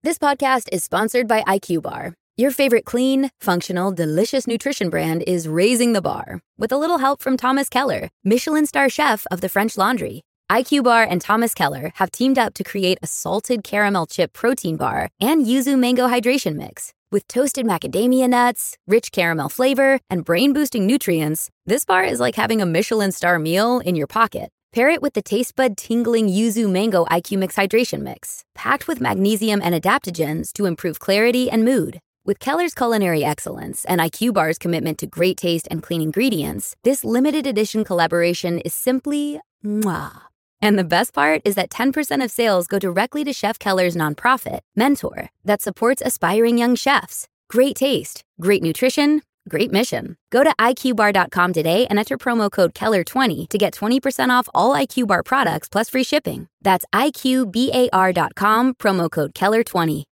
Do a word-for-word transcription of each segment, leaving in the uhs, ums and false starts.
This podcast is sponsored by I Q Bar. Your favorite clean, functional, delicious nutrition brand is raising the bar with a little help from Thomas Keller, Michelin star chef of the French Laundry. I Q Bar and Thomas Keller have teamed up to create a salted caramel chip protein bar and yuzu mango hydration mix. With toasted macadamia nuts, rich caramel flavor, and brain-boosting nutrients, this bar is like having a Michelin star meal in your pocket. Pair it with the taste bud tingling yuzu mango I Q Mix hydration mix, packed with magnesium and adaptogens to improve clarity and mood. With Keller's culinary excellence and I Q Bar's commitment to great taste and clean ingredients, this limited edition collaboration is simply mwah. And the best part is that ten percent of sales go directly to Chef Keller's nonprofit, Mentor, that supports aspiring young chefs. Great taste, great nutrition, great mission. Go to I Q bar dot com today and enter promo code Keller twenty to get twenty percent off all I Q Bar products plus free shipping. That's I Q bar dot com, promo code Keller twenty.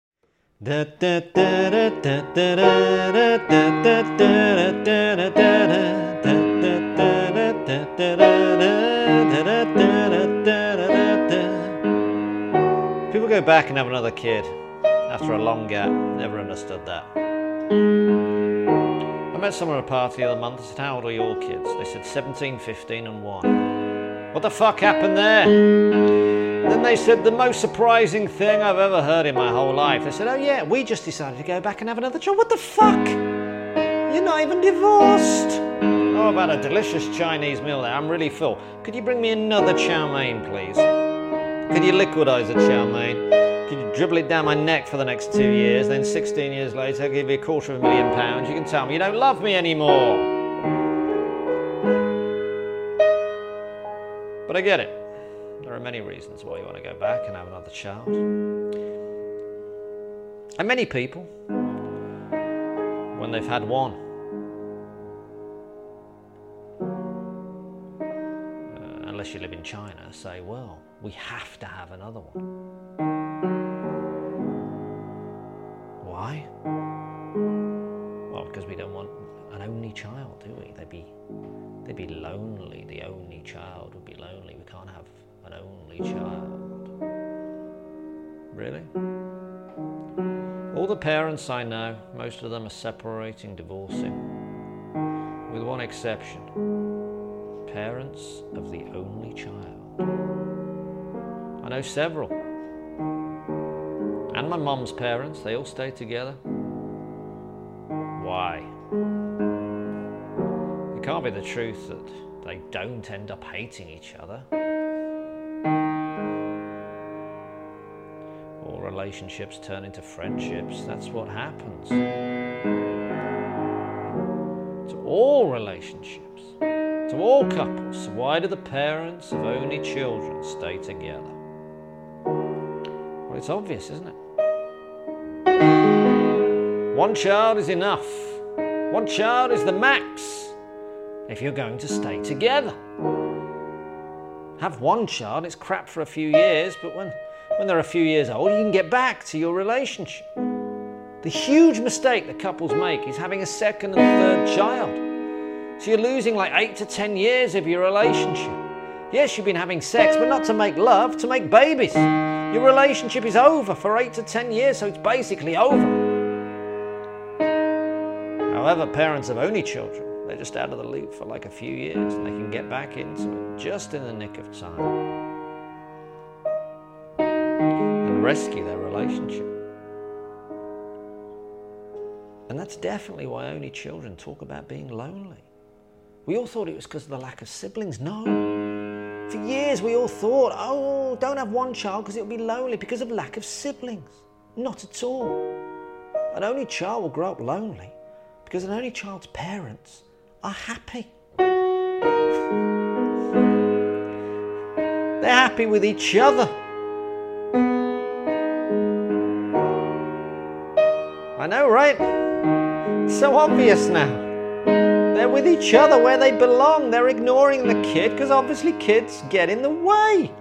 People go back and have another kid after a long gap. Never understood that. I met someone at a party the other month. I said, how old are your kids? They said seventeen, fifteen and one. What the fuck happened there? And then they said the most surprising thing I've ever heard in my whole life. They said, oh yeah, we just decided to go back and have another child. What the fuck? You're not even divorced. Oh, I've had a delicious Chinese meal there. I'm really full. Could you bring me another chow mein, please? Could you liquidize the chow mein? Could you dribble it down my neck for the next two years? Then sixteen years later, I'll give you a quarter of a million pounds. You can tell me you don't love me anymore. But I get it. There are many reasons why you want to go back and have another child. And many people, when they've had one, uh, unless you live in China, say, well, we have to have another one. Why? Well, because we don't want an only child, do we? They'd be, they'd be lonely. The only child would be lonely. We can't have an only child. Really? All the parents I know, most of them are separating, divorcing, with one exception. Parents of the only child. I know several. And my mum's parents, they all stay together. Why? It can't be the truth that they don't end up hating each other. All relationships turn into friendships. That's what happens. To all relationships, to all couples. So why do the parents of only children stay together? Well, it's obvious, isn't it? One child is enough. One child is the max if you're going to stay together. Have one child, it's crap for a few years, but when, when they're a few years old, you can get back to your relationship. The huge mistake that couples make is having a second and third child. So you're losing like eight to ten years of your relationship. Yes, you've been having sex, but not to make love, to make babies. Your relationship is over for eight to ten years, so it's basically over. However, parents of only children, they're just out of the loop for like a few years and they can get back into it just in the nick of time and rescue their relationship. And that's definitely why only children talk about being lonely. We all thought it was because of the lack of siblings. No. For years we all thought, oh, don't have one child because it'll be lonely because of lack of siblings. Not at all. An only child will grow up lonely because an only child's parents are happy. They're happy with each other. I know, right? It's so obvious now. They're with each other where they belong. They're ignoring the kid because obviously kids get in the way.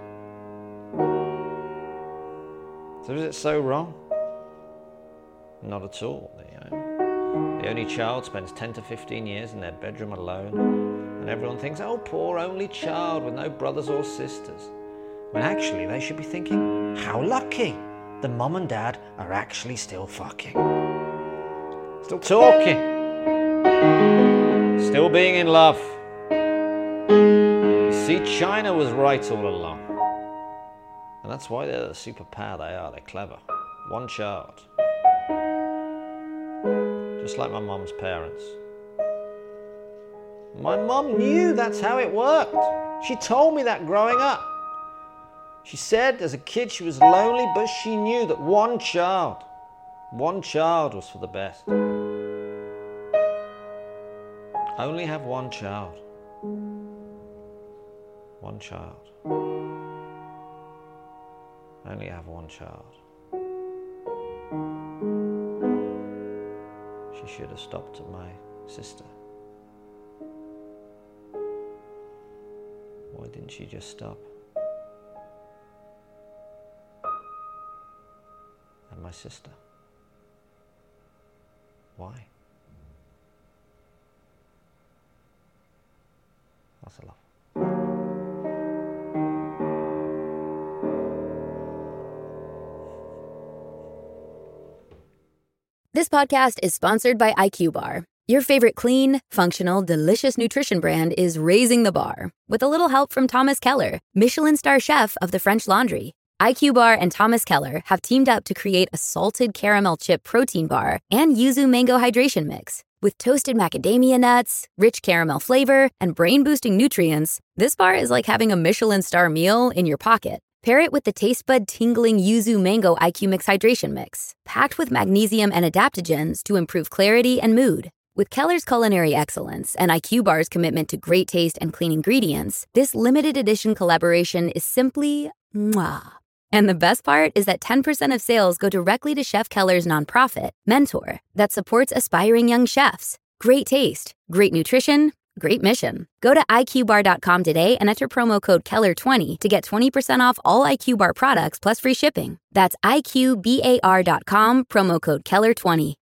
So is it so wrong? Not at all. You know. The only child spends ten to fifteen years in their bedroom alone, and everyone thinks, oh, poor only child with no brothers or sisters. When actually they should be thinking, how lucky. the mom and dad are actually still fucking. Still talking. Still being in love. You see, China was right all along. And that's why they're the superpower they are. They're clever. One child. Just like my mum's parents. My mum knew that's how it worked. She told me that growing up. She said as a kid she was lonely, but she knew that one child, one child was for the best. Only have one child. One child. Only have one child. She should have stopped at my sister. Why didn't she just stop? And my sister. Why? That's a lot. This podcast is sponsored by I Q Bar. Your favorite clean, functional, delicious nutrition brand is raising the bar with a little help from Thomas Keller, Michelin star chef of the French Laundry. I Q Bar and Thomas Keller have teamed up to create a salted caramel chip protein bar and yuzu mango hydration mix. With toasted macadamia nuts, rich caramel flavor, and brain-boosting nutrients, this bar is like having a Michelin star meal in your pocket. Pair it with the taste bud tingling yuzu mango I Q Mix hydration mix, packed with magnesium and adaptogens to improve clarity and mood. With Keller's culinary excellence and I Q Bar's commitment to great taste and clean ingredients, this limited edition collaboration is simply mwah. And the best part is that ten percent of sales go directly to Chef Keller's nonprofit, Mentor, that supports aspiring young chefs. Great taste, great nutrition, great mission. Go to I Q bar dot com today and enter promo code Keller twenty to get twenty percent off all I Q Bar products plus free shipping. That's I Q bar dot com, promo code Keller twenty.